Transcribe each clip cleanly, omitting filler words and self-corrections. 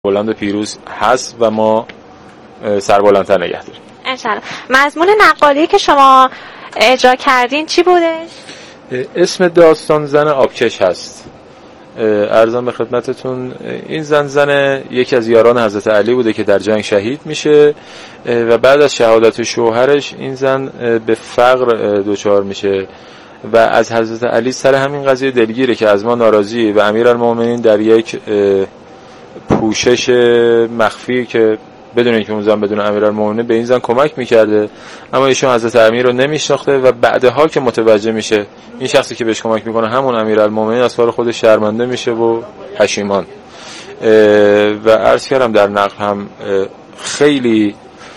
بلند پیروز هست و ما سربلندتر نگه داریم انشالله. مضمون نقالی که شما اجرا کردین چی بودش؟ اسم داستان زن آبکش هست. عرضم به خدمتتون این زن یکی از یاران حضرت علی بوده که در جنگ شهید میشه و بعد از شهادت شوهرش این زن به فقر دچار میشه و از حضرت علی سر همین قضیه دلگیره که از ما ناراضی و امیرالمومنین در یک پوشش مخفی که بدون اینکه اون زن بدون امیرالمومنین به این زن کمک میکرده، اما ایشون حضرت امیر رو نمیشناخته و بعدها که متوجه میشه این شخصی که بهش کمک میکنه همون امیرالمومنین، از کار خودش شرمنده میشه و پشیمان. و عرض کردم در نقل هم خیلی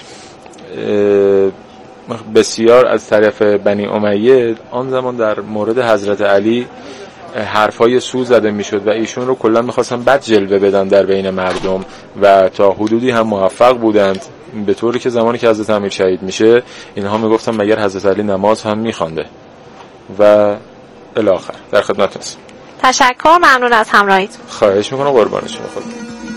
بسیار از طرف بنی امیه آن زمان در مورد حضرت علی حرفای سو زده میشد و ایشون رو کلا میخواستن بد جلوه بدن در بین مردم و تا حدودی هم موفق بودند، به طوری که زمانی که حضرت امیر شهید میشه اینها میگفتن مگر حضرت علی نماز هم میخوانده و الی آخر. در خدمتتون هستم. تشکر، ممنون از همراهیتون. خواهش میکنم، قربان شما. خود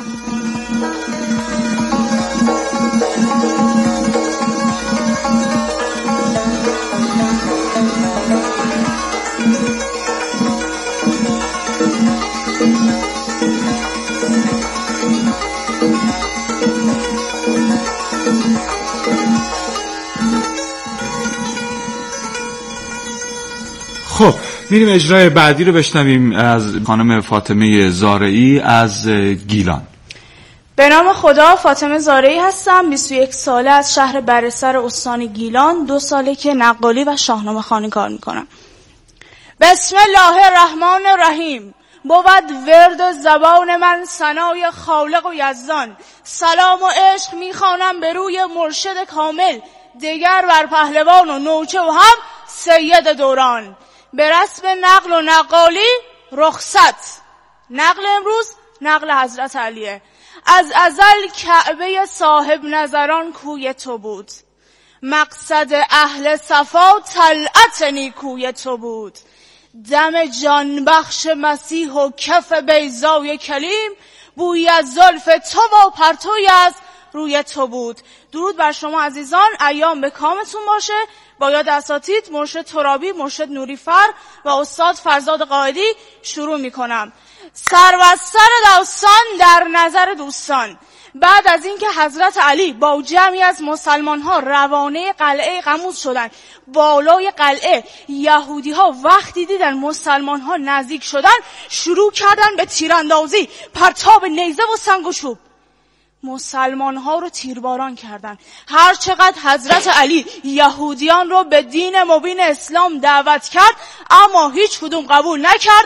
خب میریم اجرای بعدی رو بشنویم از خانم فاطمه زارعی از گیلان. به نام خدا، فاطمه زارعی هستم. 21 ساله از شهر برسر استان گیلان. 2 ساله که نقالی و شاهنامه خوانی کار میکنم. بسم الله الرحمن الرحیم. بود ورد زبان من ثنای خالق و یزدان. سلام و عشق میخوانم به روی مرشد کامل، دیگر بر پهلوان و نوچه و هم سید دوران. به رسم نقل و نقالی رخصت. نقل امروز نقل حضرت علیه. از ازل کعبه صاحب نظران کوی تو بود، مقصد اهل صفا طلعت نیکوی تو بود. دم جان بخش مسیح و کف بیضای کلیم، بوی از زلف تو و پرتوی از روی تو بود. درود بر شما عزیزان، ایام به کامتون باشه. با یاد اساتید مرشد ترابی، مرشد نوریفر و استاد فرزاد قائدی شروع میکنم. سروسر داستان در نظر دوستان. بعد از اینکه حضرت علی با جمعی از مسلمان ها روانه قلعه قموز شدند، بالای قلعه یهودی ها وقتی دیدن مسلمان ها نزدیک شدن شروع کردن به تیراندازی، پرتاب نیزه و سنگ و چوب. مسلمان ها رو تیرباران کردن. هر چقدر حضرت علی یهودیان رو به دین مبین اسلام دعوت کرد، اما هیچ کدوم قبول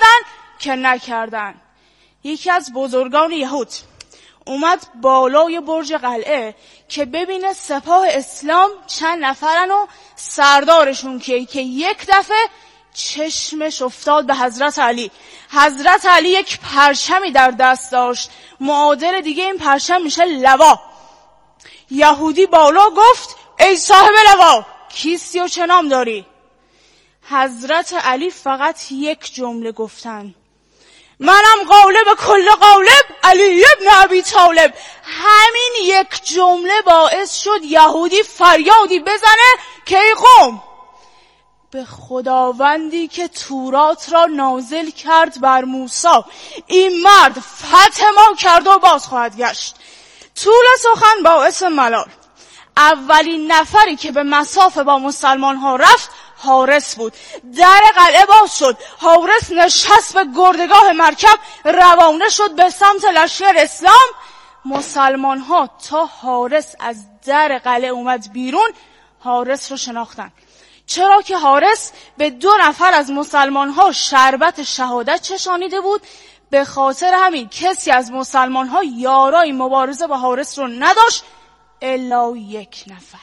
نکردن. یکی از بزرگان یهود اومد بالای برج قلعه که ببینه سپاه اسلام چند نفرن و سردارشون که یک دفعه چشمش افتاد به حضرت علی. حضرت علی یک پرچمی در دست داشت، معادل دیگه این پرچم میشه لوا. یهودی بالا گفت ای صاحب لوا، کیستی و چه نام داری؟ حضرت علی فقط یک جمله گفتن، منم غالب کل غالب علی ابن ابی طالب. همین یک جمله باعث شد یهودی فریادی بزنه که ای قوم، به خداوندی که تورات را نازل کرد بر موسی، این مرد فتح ما کرد و باز خواهد گشت. طول سخن باعث ملال. اولین نفری که به مصاف با مسلمان ها رفت حارس بود. در قلعه باز شد. حارس نشست به گردگاه مرکب، روانه شد به سمت لشکر اسلام. مسلمان ها تا حارس از در قلعه اومد بیرون حارس رو شناختن، چرا که حارس به 2 نفر از مسلمان ها شربت شهادت چشانیده بود. به خاطر همین کسی از مسلمان ها یارای مبارزه با حارس رو نداشت الا یک نفر.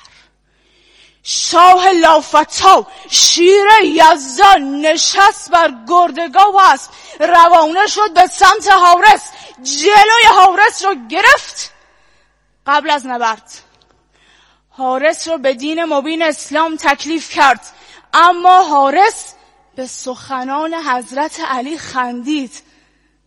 شاه لافتا شیر یزدان نشست بر گردگاه و اسب، روانه شد به سمت حارس. جلوی حارس رو گرفت. قبل از نبرد حارس رو به دین مبین اسلام تکلیف کرد، اما حارس به سخنان حضرت علی خندید.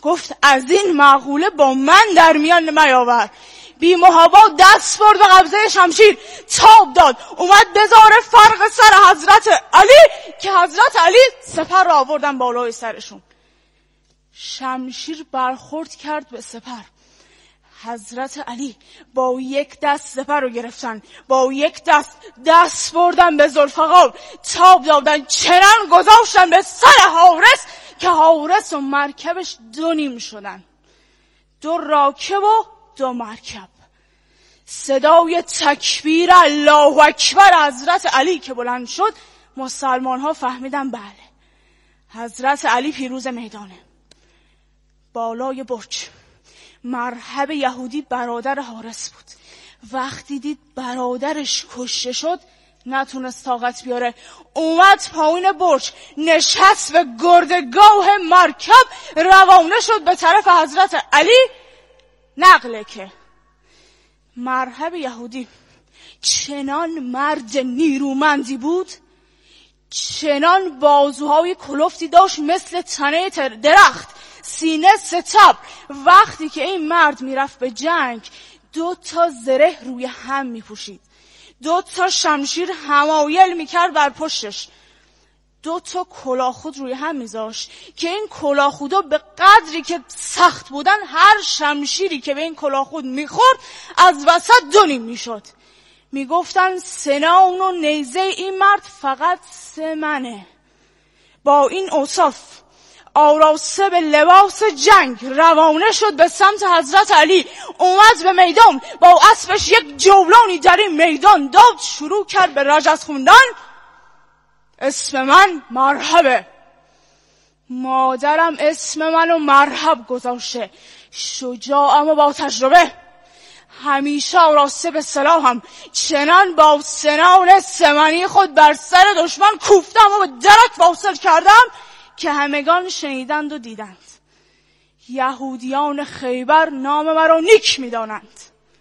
گفت از این مقوله با من در میان میاور. بی محابا دست برد به قبضه شمشیر، تاب داد، اومد بذاره فرق سر حضرت علی که حضرت علی سپر را آوردن بالای سرشون. شمشیر برخورد کرد به سپر. حضرت علی با یک دست سپر رو گرفتن، با یک دست بردن به ذوالفقار، تاب دادن، چنان گذاشتن به سر حارس که حارس و مرکبش دو نیم شدن، دو راکب و دو مرکب. صدای تکبیر الله اکبر حضرت علی که بلند شد، مسلمان ها فهمیدن بله حضرت علی پیروز میدانه. بالای برج مرحب یهودی برادر حارس بود. وقتی دید برادرش کشته شد نتونست طاقت بیاره، اومد پایین برج، نشست به گردگاه مرکب، روانه شد به طرف حضرت علی. نقله که مرحب یهودی چنان مرد نیرومندی بود، چنان بازوهای کلفتی داشت مثل تنه درخت، سینه ستبر. وقتی که این مرد میرفت به جنگ 2 زره روی هم میپوشید، 2 شمشیر حمایل میکرد بر پشتش، 2 کلاهخود روی هم میذاشت که این کلاهخودا به قدری که سخت بودن هر شمشیری که به این کلاهخود میخورد از وسط 2 نیم میشد. میگفتن سنان و نیزه این مرد فقط 3 منه. با این اوصاف آراسته به لباس جنگ روانه شد به سمت حضرت علی. اومد به میدان، با اسبش یک جولانی در این میدان داد، شروع کرد به رجز خوندن. اسم من مرحبه، مادرم اسم منو مرحب گذاشته، شجاعم و با تجربه، همیشه آراسته به سلاحم، چنان با سنان سمنی خود بر سر دشمن کوفتم و به درک واصل کردم که همگان شنیدند و دیدند. یهودیان خیبر نام مرا نیک می‌دانند.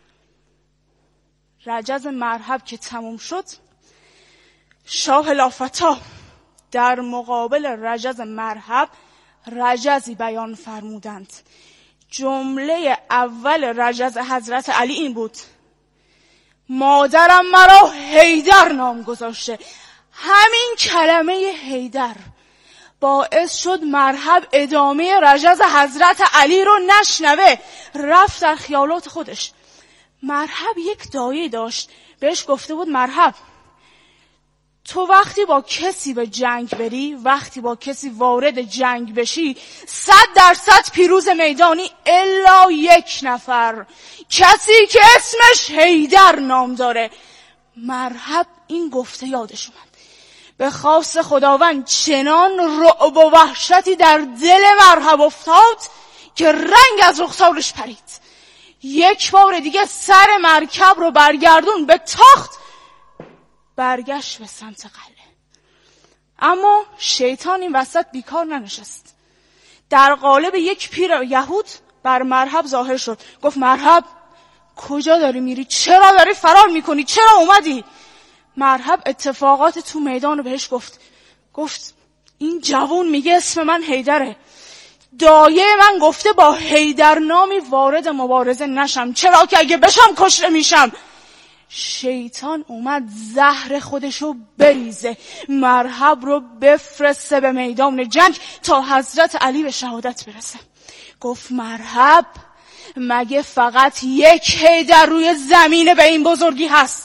رجز مرحب که تموم شد، شاه لافتا در مقابل رجز مرحب رجزی بیان فرمودند. جمله اول رجز حضرت علی این بود: مادرم مرا حیدر نام گذاشته. همین کلمه حیدر باعث شد مرحب ادامه رجز حضرت علی رو نشنوه، رفت در خیالات خودش. مرحب یک دایه داشت، بهش گفته بود مرحب تو وقتی با کسی به جنگ بری، وقتی با کسی وارد جنگ بشی، 100% پیروز میدانی الا 1 نفر، کسی که اسمش حیدر نام داره. مرحب این گفته یادش اومد. به خواست خداوند چنان رعب و وحشتی در دل مرحب افتاد که رنگ از رخسارش پرید. یک بار دیگه سر مرکب رو برگردون به تاخت، برگشت به سمت قلعه. اما شیطان این وسط بیکار ننشست. در قالب یک پیر یهود بر مرحب ظاهر شد. گفت مرحب کجا داری میری؟ چرا داری فرار میکنی؟ چرا اومدی؟ مرحب اتفاقات تو میدان رو بهش گفت این جوون میگه اسم من حیدره، دایه من گفته با حیدر نامی وارد مبارزه نشم، چرا که اگه بشم کشته میشم. شیطان اومد زهر خودشو بریزه، مرحب رو بفرسته به میدان جنگ تا حضرت علی به شهادت برسه. گفت مرحب مگه فقط 1 حیدر روی زمین به این بزرگی هست؟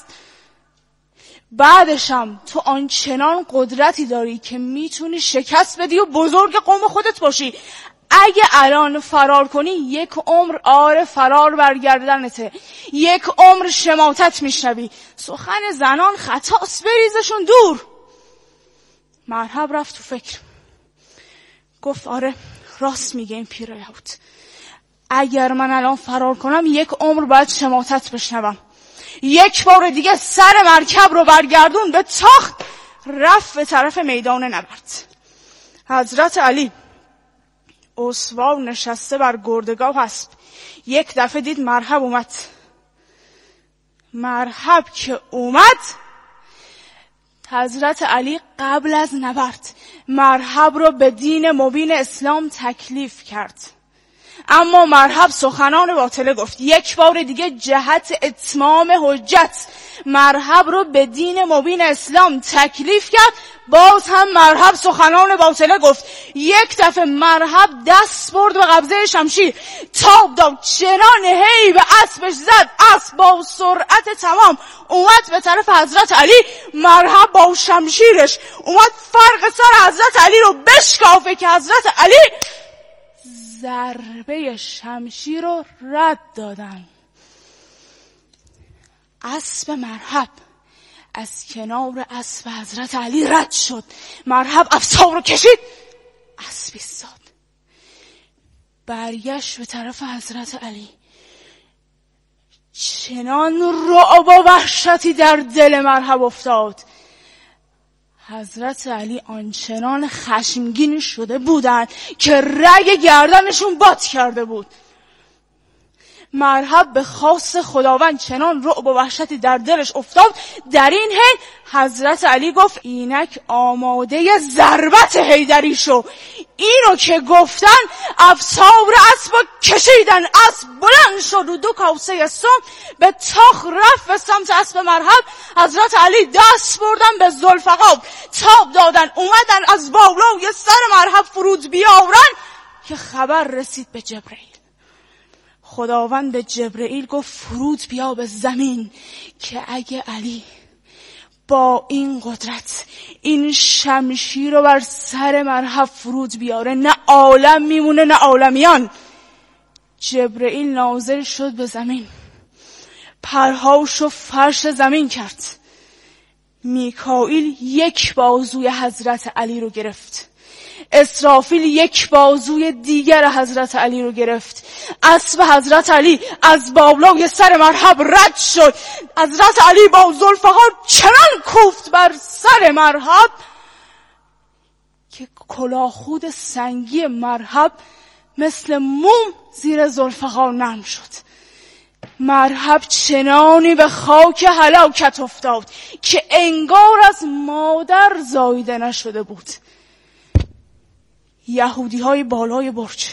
بعدشم تو آنچنان قدرتی داری که میتونی شکست بدی و بزرگ قوم خودت باشی. اگه الان فرار کنی 1 عمر فرار برگردنته، 1 عمر شماتت میشنوی. سخن زنان خطاست، بریزشون دور. مرحب رفت تو فکر، گفت آره راست میگه این پیر یهود، اگر من الان فرار کنم 1 عمر باید شماتت بشنوم. 1 بار دیگه سر مرکب رو برگردون به تاخت، رفت به طرف میدان نبرد. حضرت علی اسوار نشسته بر گردگاه اسب، یک دفعه دید مرحب اومد. مرحب که اومد، حضرت علی قبل از نبرد مرحب رو به دین مبین اسلام تکلیف کرد. اما مرحب سخنان باطله گفت. یک بار دیگه جهت اتمام حجت مرحب رو به دین مبین اسلام تکلیف کرد. باز هم مرحب سخنان باطله گفت. یک دفعه مرحب دست برد به قبضه شمشیر، تاب داد، چنان هی به اسبش زد، اسب با سرعت تمام اومد به طرف حضرت علی. مرحب با شمشیرش اومد فرق سر حضرت علی رو بشکافه که حضرت علی ضربه شمشیر رو رد دادن. اسب مرحب از کنار اسب حضرت علی رد شد. مرحب افسار رو کشید، اسب ایستاد، برگشت به طرف حضرت علی. چنان رعب و وحشتی در دل مرحب افتاد. حضرت علی آنچنان خشمگین شده بودند که رگ گردنشون باد کرده بود. مرحب به خواست خداوند چنان رعب و وحشتی در دلش افتاد. در این حین حضرت علی گفت اینک آماده ضربت حیدری شو. اینو که گفتن افسار اسب کشیدن، اسب بلند شد و 2 کاسه سم به تاخ رفت به سمت اسب مرحب. حضرت علی دست بردن به ذوالفقار، تاب دادن، اومدن از بالای سر مرحب فرود بیاورن که خبر رسید به جبرئیل. خداوند به جبرئیل گفت فرود بیا به زمین که اگه علی با این قدرت این شمشیر رو بر سر مرحب فرود بیاره نه عالم میمونه نه عالمیان. جبرئیل نازل شد به زمین، پرهاشو فرش زمین کرد. میکائیل یک بازوی حضرت علی رو گرفت، اسرافیل یک بازوی دیگر حضرت علی رو گرفت. اسب حضرت علی از بالای سر مرحب رد شد. حضرت علی با ذوالفقار چنان کوفت بر سر مرحب که کلاهخود سنگی مرحب مثل موم زیر ذوالفقار نرم شد. مرحب چنانی به خاک هلاکت افتاد که انگار از مادر زاییده نشده بود. یهودی های بالای برج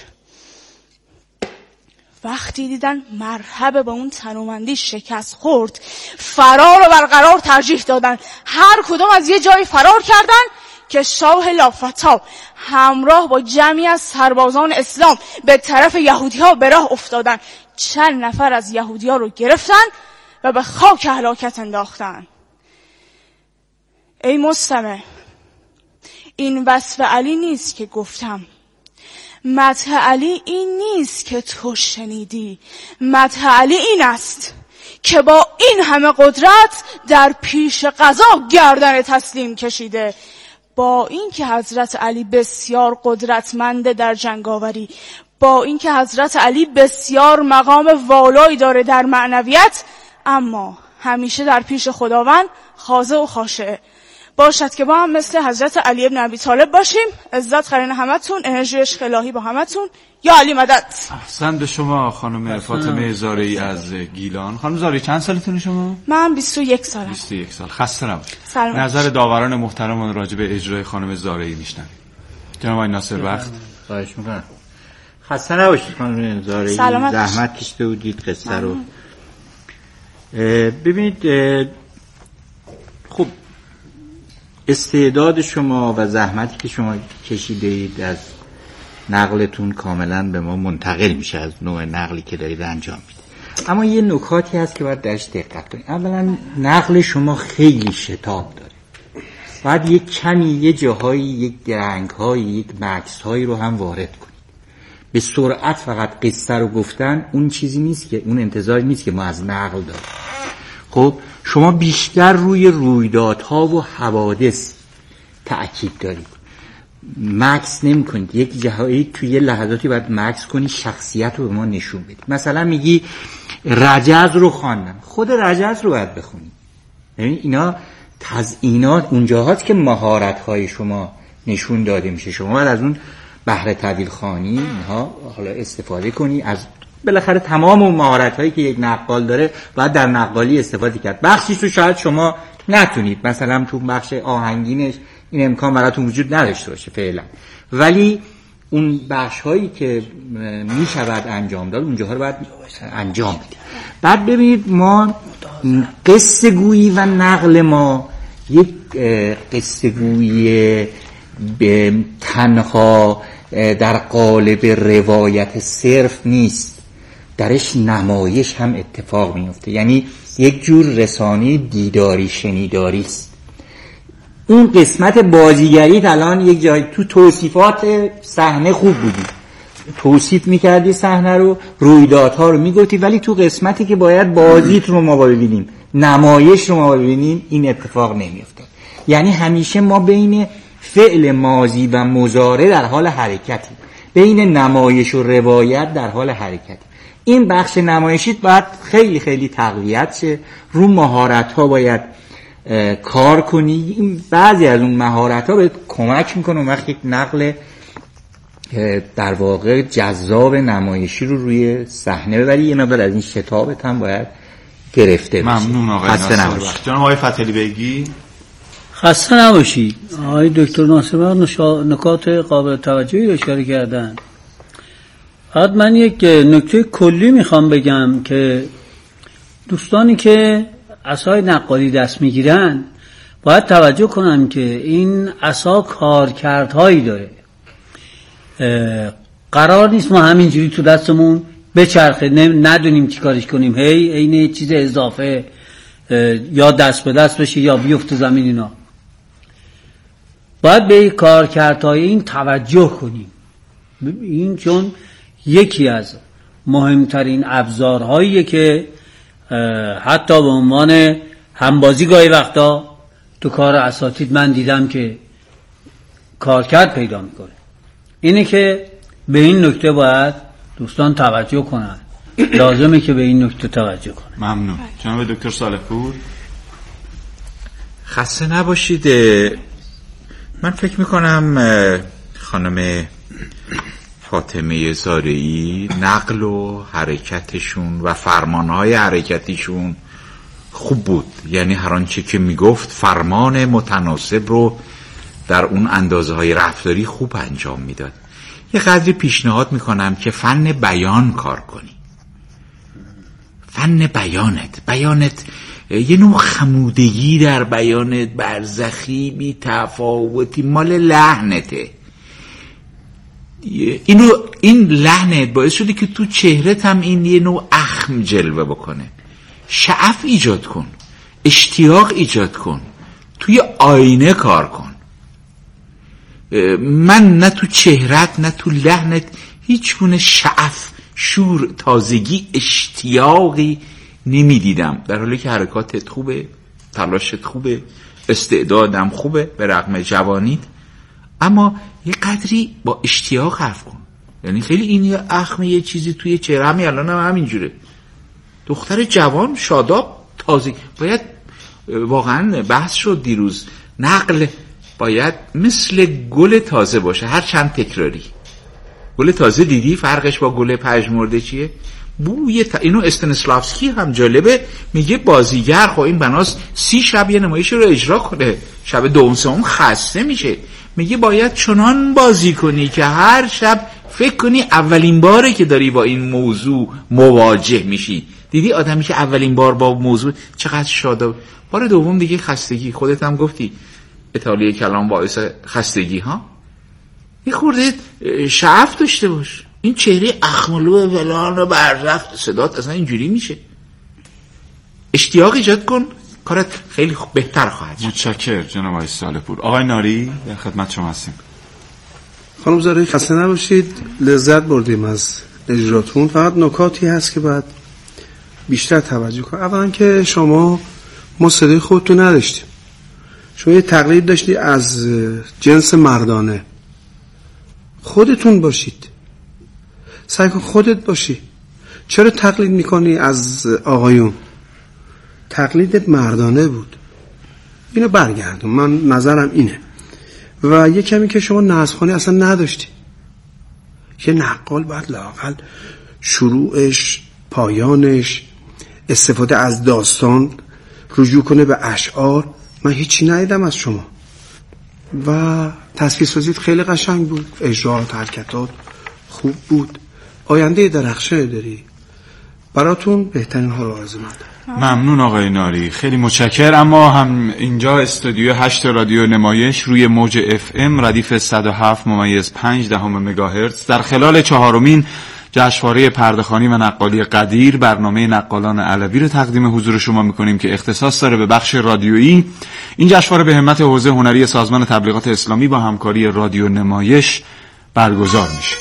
وقتی دیدن مرحب با اون تنومندی شکست خورد، فرار و برقرار ترجیح دادن. هر کدوم از یه جای فرار کردن که شاه لافتا همراه با جمعی از سربازان اسلام به طرف یهودی ها به راه افتادن. چند نفر از یهودی ها رو گرفتن و به خاک هلاکت انداختن. ای مستمع، این وصف علی نیست که گفتم، مدح علی این نیست که تو شنیدی، مدح علی این است که با این همه قدرت در پیش قضا گردن تسلیم کشیده. با اینکه حضرت علی بسیار قدرتمنده در جنگاوری، با اینکه حضرت علی بسیار مقام والایی داره در معنویت، اما همیشه در پیش خداوند خاضع و خاشعه. باشد که با هم مثل حضرت علی ابن ابی طالب باشیم. عزت قرین همتون، انرژی عشق الهی با همتون. یا علی مدد. احسن به شما خانم فاطمه زارعی از گیلان. خانم زارعی چند سالتونه شما؟ من 21 سالم. 21 سال. خسته نباشید. سلامت. نظر داوران محترم راجع به اجرای خانم زارعی میشنویم. جناب آقای ناصر بخت. خواهش می‌کنم. خسته نباشید خانم زارعی. زحمت کشیده بودید قصه رو. ببینید خب استعداد شما و زحمتی که شما کشیده اید از نقلتون کاملا به ما منتقل میشه، از نوع نقلی که دارید انجام میدید. اما یه نکاتی هست که باید درش دقت کنید. اولا نقل شما خیلی شتاب داره. باید یک کمی یه جاهایی یک درنگ‌هایی یک مکس‌هایی رو هم وارد کنید. به سرعت فقط قصه رو گفتن اون چیزی نیست که اون انتظاری نیست که ما از نقل داریم. خب شما بیشتر روی رویدادها و حوادث تأکید دارید، مکس نمی کنید. یک جایی توی یه لحظاتی باید مکس کنی، شخصیت رو به ما نشون بدید. مثلا میگی رجز رو خواندم، خود رجز رو باید بخونید. ببین اینا تزیینات اونجاهاست که مهارت‌های شما نشون داده میشه. شما باید از اون بهره طویل خوانی ها حالا استفاده کنی. از بالاخره تمام اون مهارت‌هایی که یک نقال داره باید در نقالی استفاده کرد. بخشیش رو شاید شما نتونید، مثلا تو بخش آهنگینش این امکان براتون وجود نداشته باشه فعلا، ولی اون بخش هایی که می شود انجام داد اونجاها رو باید انجام بده. بعد ببینید ما قصه گویی و نقل ما یک قصه گویی به تنها در قالب روایت صرف نیست، درش نمایش هم اتفاق میفته، یعنی یک جور رسانه دیداری شنیداری است. اون قسمت بازیگری الان یک جای تو توصیفات صحنه خوب بودی، توصیف میکردی صحنه رو، رویدادها رو میگفتی، ولی تو قسمتی که باید بازیت رو ما ببینیم، نمایش رو ما ببینیم، این اتفاق نمیفته. یعنی همیشه ما بین فعل ماضی و مضارع در حال حرکتی، بین نمایش و روایت در حال حرکتی. این بخش نمایشیت باید خیلی خیلی تقویت شه، رو مهارت‌ها باید کار کنی. این بعضی از اون مهارت‌ها بهت کمک میکنه اون وقت یک نقل در واقع جذاب نمایشی رو روی صحنه ببری. یه مقدار از این شتابت هم باید گرفته بشه. ممنون آقای ناصر. جناب آقای فتحعلی بیگی. خسته نباشید. آقای دکتر ناصر نکات قابل توجهی رو اشاره کردن. فقط من یک نکته کلی میخوام بگم که دوستانی که عصای نقالی دست میگیرن باید توجه کنن که این عصا کارکردهایی داره. قرار نیست ما همینجوری تو دستمون بچرخه ندونیم چی کارش کنیم، هی این چیز اضافه یا دست به دست بشه یا بیفته زمین. اینا باید به کارکردهای این توجه کنیم. این چون یکی از مهمترین ابزارهاییه که حتی به عنوان همبازی گاهی وقتا تو کار اساتید من دیدم که کارکرد پیدا میکنه. اینه که به این نکته باید دوستان توجه کنن، لازمه که به این نکته توجه کنن. ممنون. جناب دکتر صالح پور. خسته نباشید. من فکر میکنم خانم فاطمه زارعی نقل و حرکتشون و فرمانهای حرکتیشون خوب بود، یعنی هر آنچه که میگفت فرمان متناسب رو در اون اندازه های رفتاری خوب انجام میداد. یه قدری پیشنهاد میکنم که فن بیان کار کنی. فن بیانت یه نوع خمودگی در بیانت، برزخی، بی تفاوتی، مال لحنته. این لحنت باعث شده که تو چهرت هم این یه نوع اخم جلوه بکنه. شعف ایجاد کن، اشتیاق ایجاد کن، توی آینه کار کن. من نه تو چهرت نه تو لحنت هیچ گونه شعف، شور، تازگی، اشتیاقی نمیدیدم، در حالی که حرکاتت خوبه، تلاشت خوبه، استعدادم خوبه به رغم جوانیت، اما یه قدری با اشتیاق حرف کن. یعنی خیلی این یه اخم یه چیزی توی چهره، الان هم همینجوره. دختر جوان شاداب تازه باید، واقعا بحث شد دیروز، نقل باید مثل گل تازه باشه، هر چند تکراری. گل تازه دیدی فرقش با گل پژمرده چیه؟ بوی اینو استنسلافسکی هم جالبه، میگه بازیگر خب این بناست 30 شب یه نمایش رو اجرا کنه، شب دوم سوم خسته میشه، میگه باید چنان بازی کنی که هر شب فکر کنی اولین باره که داری با این موضوع مواجه میشی. دیدی آدمی که اولین بار با موضوع چقدر شاده، بار دوم دیگه خستگی. خودت هم گفتی اطاله کلام باعث خستگی ها. یه خورده شعف داشته باش. این چهره اخملو فلان و برزخ صدات اصلا اینجوری میشه. اشتیاق ایجاد کن، کارت خیلی بهتر خواهد شد. متشکرم جناب آقای صالح پور. آقای ناری در خدمت شما هستیم. خانم زارعی خسته نباشید، لذت بردیم از اجراتون. فقط نکاتی هست که باید بیشتر توجه کنید. اولا که ما صدای خودتون نداشتیم، شما یه تقلید داشتی از جنس مردانه. خودتون باشید، سعی کن خودت باشی. چرا تقلید میکنی از آقایون؟ تقلید مردانه بود، اینو برگردون. من نظرم اینه. و یه کمی که شما نظمخوانی اصلا نداشتی. یه نقال باید لااقل شروعش، پایانش، استفاده از داستان، رجوع کنه به اشعار. من هیچی ندیدم از شما. و تصویر سازیت خیلی قشنگ بود، اجراات، حرکتات خوب بود، آینده درخشانی داری. براتون بهترین ها رو آرزو می‌کنم. ممنون آقای ناری، خیلی متشکرم. اما هم اینجا استودیو 8 رادیو نمایش روی موج FM ردیف 107.5 مگاهرتز در خلال 4مین جشنواره پرده‌خوانی و نقالی قدیر برنامه نقالان علوی رو تقدیم حضور شما می‌کنیم که اختصاص داره به بخش رادیویی. این جشنواره به همت حوزه هنری سازمان تبلیغات اسلامی با همکاری رادیو نمایش برگزار میشه.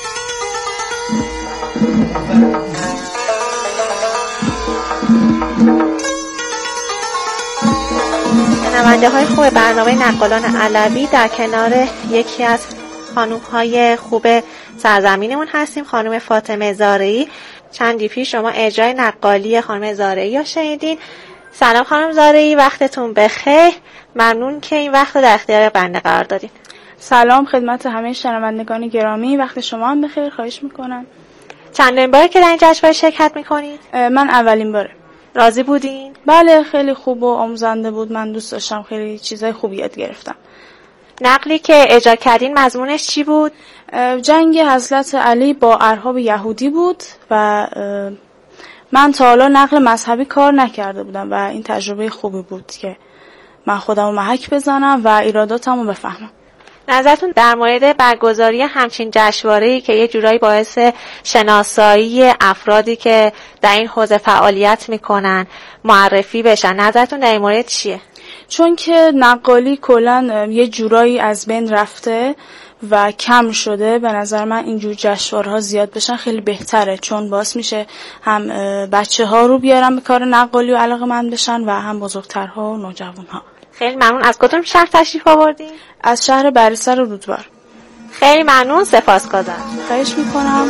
شنونده های خوب برنامه نقالان علوی، در کنار یکی از خانوم های خوب سرزمینمون هستیم، خانم فاطمه زارعی. چندی پیش شما اجرای نقالی خانم زارعی رو شنیدین. سلام خانم زارعی، وقتتون بخیر. ممنون که این وقت رو در اختیار بنده قرار دادین. سلام خدمت همه شنوندگان گرامی، وقت شما هم بخیر. خواهش میکنم. چندین باره که در این جشنواره شرکت میکنید؟ من اولین باره. راضی بودین؟ بله، خیلی خوب و آموزنده بود. من دوست داشتم، خیلی چیزای خوبی یاد گرفتم. نقلی که اجرا کردین مضمونش چی بود؟ جنگ حضرت علی با ارهاب یهودی بود و من تا حالا نقل مذهبی کار نکرده بودم و این تجربه خوبی بود که من خودم رو محک بزنم و ایراداتم رو بفهمم. نظرتون در مورد برگزاری همچین جشنواره‌ای که یه جورایی باعث شناسایی افرادی که در این حوزه فعالیت میکنن معرفی بشن، نظرتون در این مورد چیه؟ چون که نقالی کلاً یه جورایی از بین رفته و کم شده، به نظر من اینجور جشنواره‌ها زیاد بشن خیلی بهتره، چون باعث میشه هم بچه‌ها رو بیارن به کار نقالی و علاقه‌مند بشن و هم بزرگترها و نوجوان‌ها. خیلی ممنون. از کدوم شهر تشریف آوردین؟ از شهر بریسر رودبار. خیلی ممنون، سپاسگزارم. خواهش میکنم.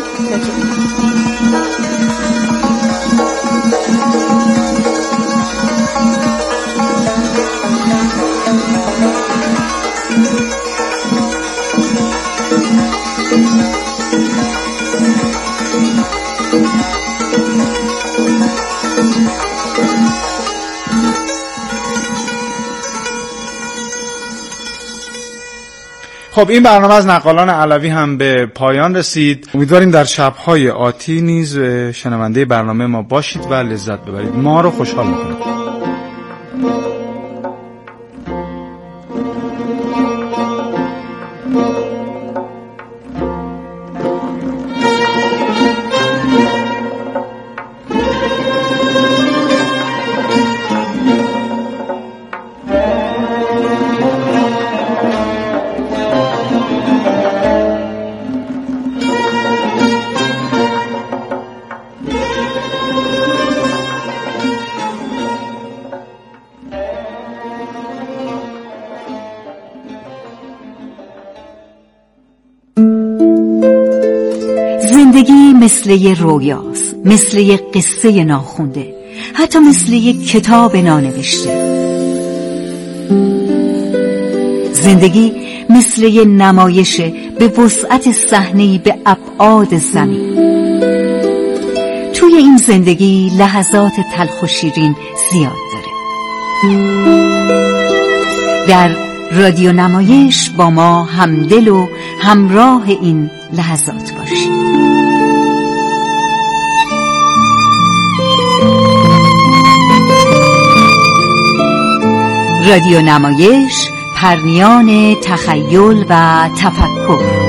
خب این برنامه از نقالان علوی هم به پایان رسید. امیدواریم در شب‌های آتی نیز شنونده برنامه ما باشید و لذت ببرید. ما رو خوشحال می‌کنید. زندگی مثل یه رویاست، مثل یه قصه ناخونده، حتی مثل یه کتاب نانوشته. زندگی مثل یه نمایشه به وسعت صحنه‌ای به ابعاد زمین. توی این زندگی لحظات تلخ و شیرین زیاد داره. در رادیو نمایش با ما همدل و همراه این لحظات باشید. رادیو نمایش، پرنیان تخیل و تفکر.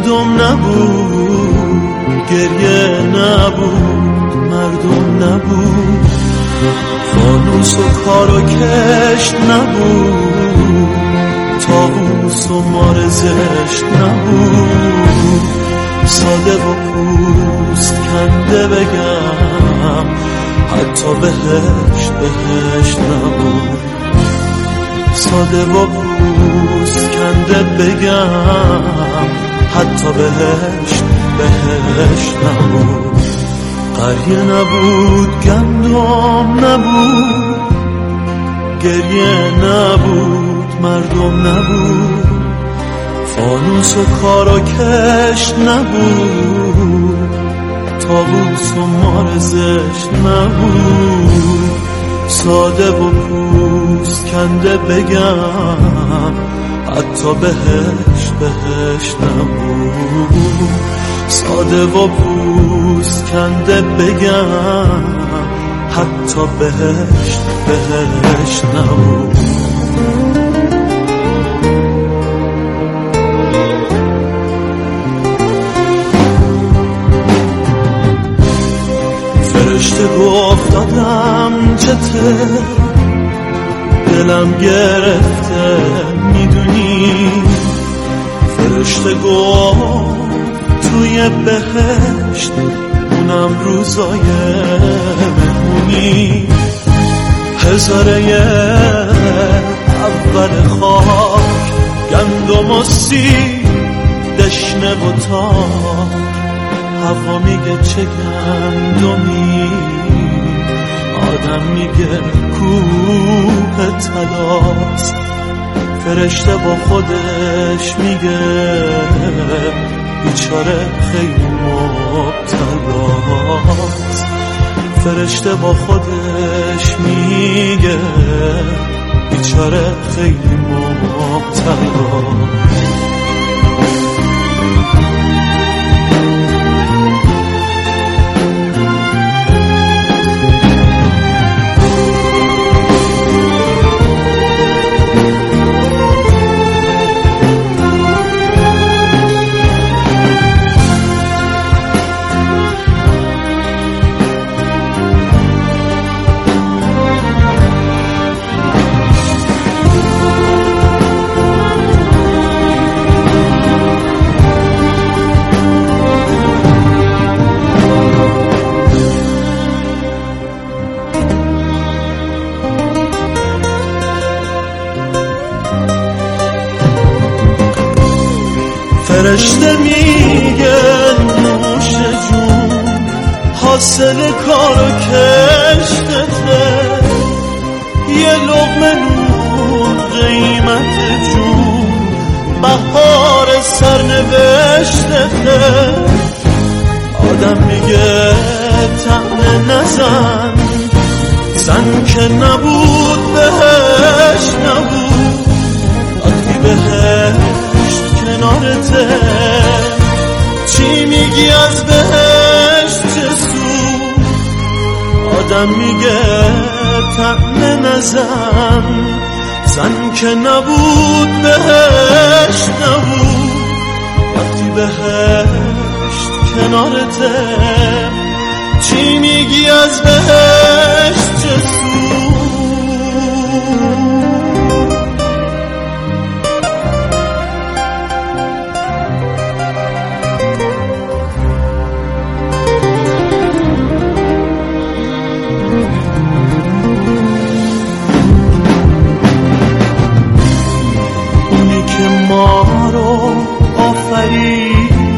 گندم نبود، گریه نبود، مردم نبود، فانوس و کار و کشت نبود، طاووس و مار زشت نبود، ساده و پوست کنده بگم حتی بهشت نبود، ساده و پوست کنده بگم حتی بهشت نبود. قریه نبود، گندم نبود، گریه نبود، مردم نبود، فانوس و کار و کشت نبود، طاووس و مار زشت نبود، ساده و پوست کنده بگم حتی بهشت نبود، ساده و پوست کنده بگم حتی بهشت نبود. فرشته گفت دادم چته، دلم گرفته میدونی، فرشته گفت توی بهشت اونم روزای مهمونی، هزاره اول خاک، گندم و سیب، دشنه و تاک، هوا میگه چه گندمی، آدم میگه کوه طلاست، فرشته با خودش میگه بیچاره خیلی مبتلاست، فرشته با خودش میگه بیچاره خیلی مبتلاست. فرشته میگه نوش جون حاصل کار و کشتته، یه لقمه نون قیمت جون بهار سرنوشتته، آدم میگه طعنه نزن، زن که نبود بهشت نبود، وقتی بهشت کنارته چی میگی از بهشت چه سود، آدم میگه طعنه نزن، زن که نبود بهشت نبود، وقتی بهشت کنارته چی میگی از بهشت چه سود.